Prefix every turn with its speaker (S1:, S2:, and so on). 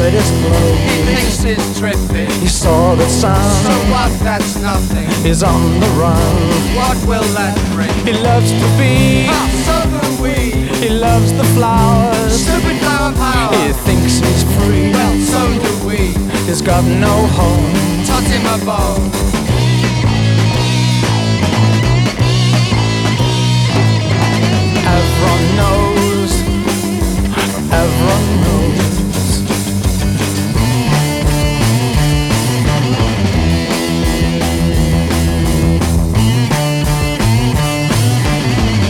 S1: at his clothes.
S2: He thinks he's tripping.
S1: He saw that
S2: So
S1: sun
S2: what, that's nothing.
S1: is on the run.
S2: What will that bring?
S1: He loves to be,
S2: Ah, so do we.
S1: he loves the flowers.
S2: Stupid flower power.
S1: He thinks he's free.
S2: Well, so do we.
S1: He's got no home.
S2: Toss him a bone.